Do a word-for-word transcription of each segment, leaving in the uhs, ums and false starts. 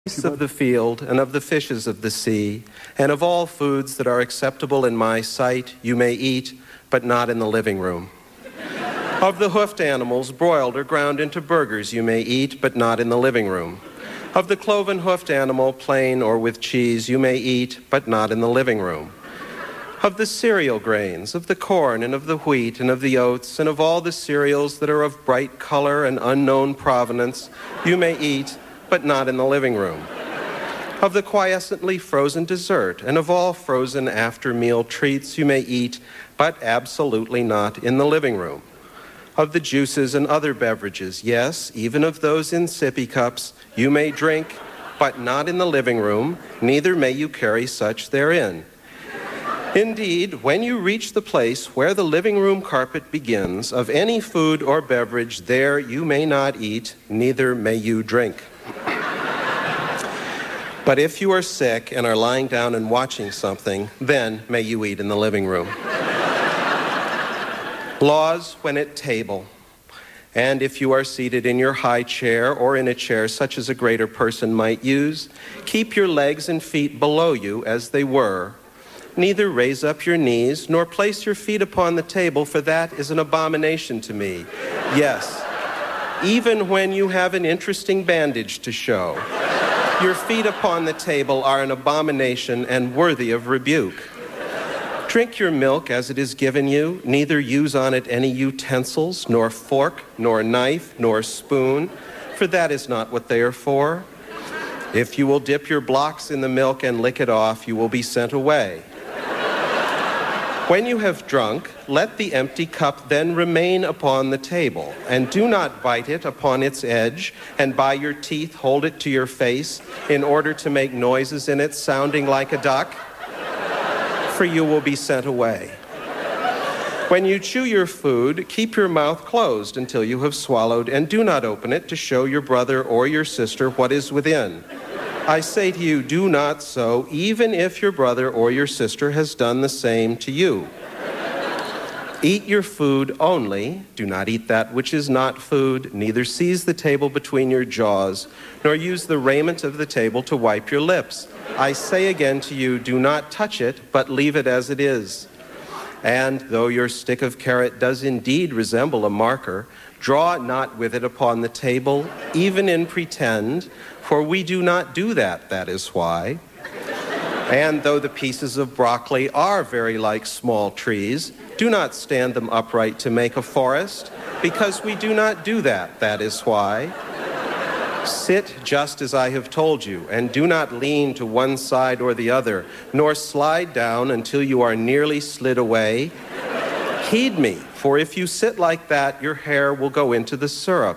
Of the field and of the fishes of the sea, and of all foods that are acceptable in my sight, you may eat, but not in the living room. Of the hoofed animals, broiled or ground into burgers, you may eat, but not in the living room. Of the cloven hoofed animal, plain or with cheese, you may eat, but not in the living room. Of the cereal grains, of the corn and of the wheat and of the oats, and of all the cereals that are of bright color and unknown provenance, you may eat, but not in the living room. Of the quiescently frozen dessert, and of all frozen after-meal treats you may eat, but absolutely not in the living room. Of the juices and other beverages, yes, even of those in sippy cups, you may drink, but not in the living room, neither may you carry such therein. Indeed, when you reach the place where the living room carpet begins, of any food or beverage there you may not eat, neither may you drink. But if you are sick and are lying down and watching something, then may you eat in the living room. Laws when at table. And if you are seated in your high chair or in a chair such as a greater person might use, keep your legs and feet below you as they were. Neither raise up your knees, nor place your feet upon the table, for that is an abomination to me. Yes, even when you have an interesting bandage to show. Your feet upon the table are an abomination and worthy of rebuke. Drink your milk as it is given you, neither use on it any utensils, nor fork, nor knife, nor spoon, for that is not what they are for. If you will dip your blocks in the milk and lick it off, you will be sent away. When you have drunk, let the empty cup then remain upon the table, and do not bite it upon its edge, and by your teeth hold it to your face in order to make noises in it sounding like a duck, for you will be sent away. When you chew your food, keep your mouth closed until you have swallowed, and do not open it to show your brother or your sister what is within. I say to you, do not so, even if your brother or your sister has done the same to you. Eat your food only, do not eat that which is not food, neither seize the table between your jaws, nor use the raiment of the table to wipe your lips. I say again to you, do not touch it, but leave it as it is. And though your stick of carrot does indeed resemble a marker, draw not with it upon the table, even in pretend, for we do not do that, that is why. And though the pieces of broccoli are very like small trees, do not stand them upright to make a forest, because we do not do that, that is why. Sit just as I have told you, and do not lean to one side or the other, nor slide down until you are nearly slid away. Heed me, for if you sit like that, your hair will go into the syrup.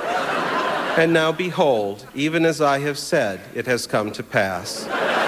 And now behold, even as I have said, it has come to pass.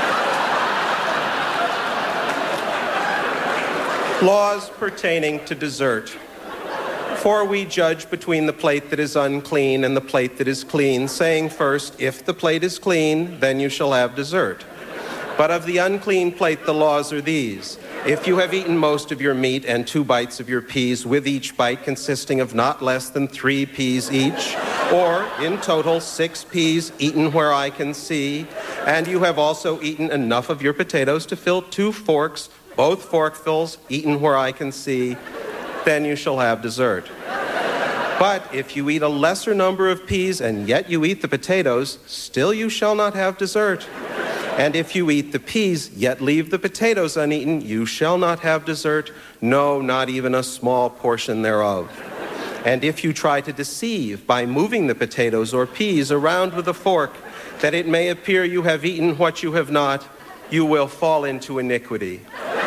Laws pertaining to dessert. For we judge between the plate that is unclean and the plate that is clean, saying first, if the plate is clean, then you shall have dessert. But of the unclean plate the laws are these. If you have eaten most of your meat and two bites of your peas, with each bite consisting of not less than three peas each, or in total six peas eaten where I can see, and you have also eaten enough of your potatoes to fill two forks, both forkfuls eaten where I can see, then you shall have dessert. But if you eat a lesser number of peas and yet you eat the potatoes, still you shall not have dessert. And if you eat the peas, yet leave the potatoes uneaten, you shall not have dessert, no, not even a small portion thereof. And if you try to deceive by moving the potatoes or peas around with a fork, that it may appear you have eaten what you have not, you will fall into iniquity.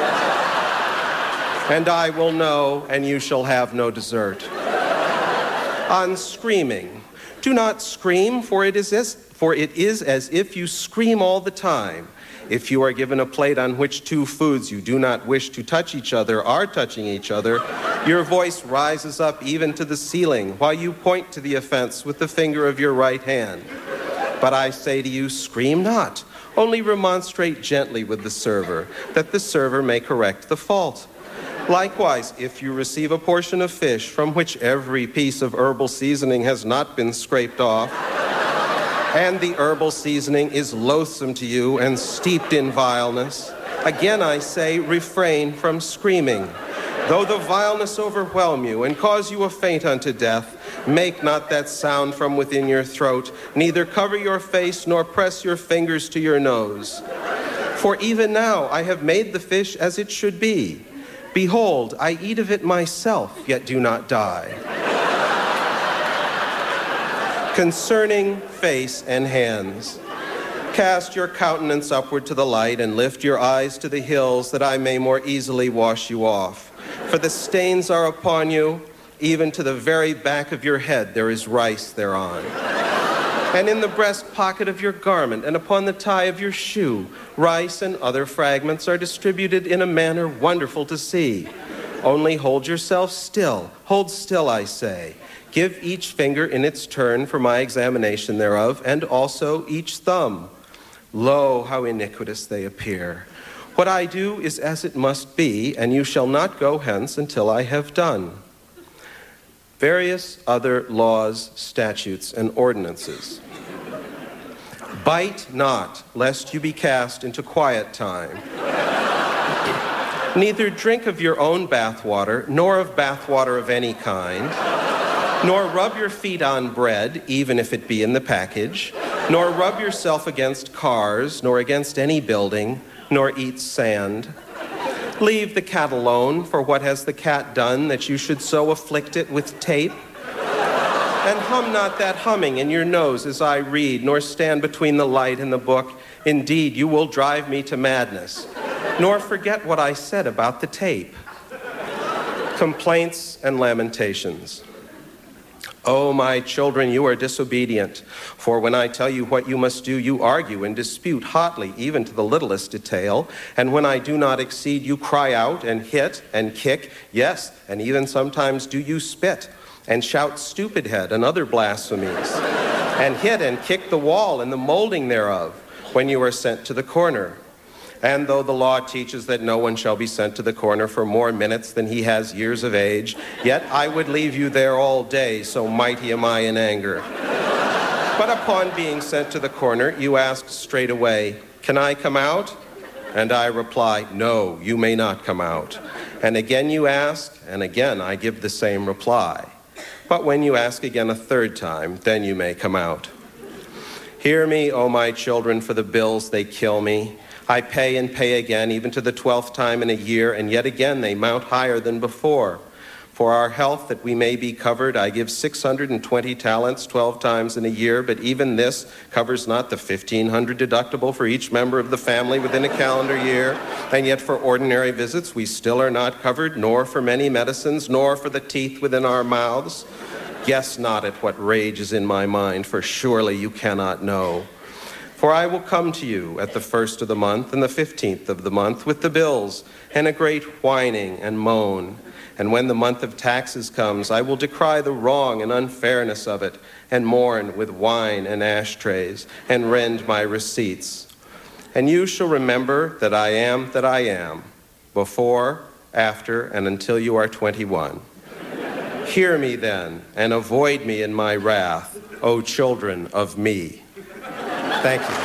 And I will know, and you shall have no dessert. On screaming, do not scream, for it is as, for it is as if you scream all the time. If you are given a plate on which two foods you do not wish to touch each other are touching each other, your voice rises up even to the ceiling while you point to the offense with the finger of your right hand. But I say to you, scream not, only remonstrate gently with the server, that the server may correct the fault. Likewise, if you receive a portion of fish from which every piece of herbal seasoning has not been scraped off, and the herbal seasoning is loathsome to you and steeped in vileness, again I say, refrain from screaming. Though the vileness overwhelm you and cause you a faint unto death, make not that sound from within your throat, neither cover your face nor press your fingers to your nose. For even now I have made the fish as it should be. Behold, I eat of it myself, yet do not die. Concerning face and hands, cast your countenance upward to the light and lift your eyes to the hills that I may more easily wash you off. For the stains are upon you, even to the very back of your head there is rice thereon. And in the breast pocket of your garment and upon the tie of your shoe, rice and other fragments are distributed in a manner wonderful to see. Only hold yourself still. Hold still, I say. Give each finger in its turn for my examination thereof, and also each thumb. Lo, how iniquitous they appear. What I do is as it must be, and you shall not go hence until I have done. Various other laws, statutes, and ordinances. Bite not, lest you be cast into quiet time. Neither drink of your own bathwater, nor of bathwater of any kind, nor rub your feet on bread, even if it be in the package, nor rub yourself against cars, nor against any building, nor eat sand. Leave the cat alone, for what has the cat done that you should so afflict it with tape? And hum not that humming in your nose as I read, nor stand between the light and the book. Indeed, you will drive me to madness. Nor forget what I said about the tape. Complaints and lamentations. Oh, my children, you are disobedient. For when I tell you what you must do, you argue and dispute hotly, even to the littlest detail. And when I do not exceed, you cry out and hit and kick. Yes, and even sometimes do you spit and shout stupid head and other blasphemies. And hit and kick the wall and the molding thereof when you are sent to the corner. And though the law teaches that no one shall be sent to the corner for more minutes than he has years of age, yet I would leave you there all day, so mighty am I in anger. But upon being sent to the corner, you ask straightway, can I come out? And I reply, no, you may not come out. And again you ask, and again I give the same reply. But when you ask again a third time, then you may come out. Hear me, O my children, for the bills they kill me. I pay and pay again, even to the twelfth time in a year, and yet again they mount higher than before. For our health, that we may be covered, I give six hundred twenty talents twelve times in a year, but even this covers not the fifteen hundred deductible for each member of the family within a calendar year. And yet for ordinary visits, we still are not covered, nor for many medicines, nor for the teeth within our mouths. Guess not at what rage is in my mind, for surely you cannot know. For I will come to you at the first of the month and the fifteenth of the month with the bills and a great whining and moan. And when the month of taxes comes, I will decry the wrong and unfairness of it and mourn with wine and ashtrays and rend my receipts. And you shall remember that I am that I am, before, after, and until you are twenty-one. Hear me then, and avoid me in my wrath, O children of me. Thank you.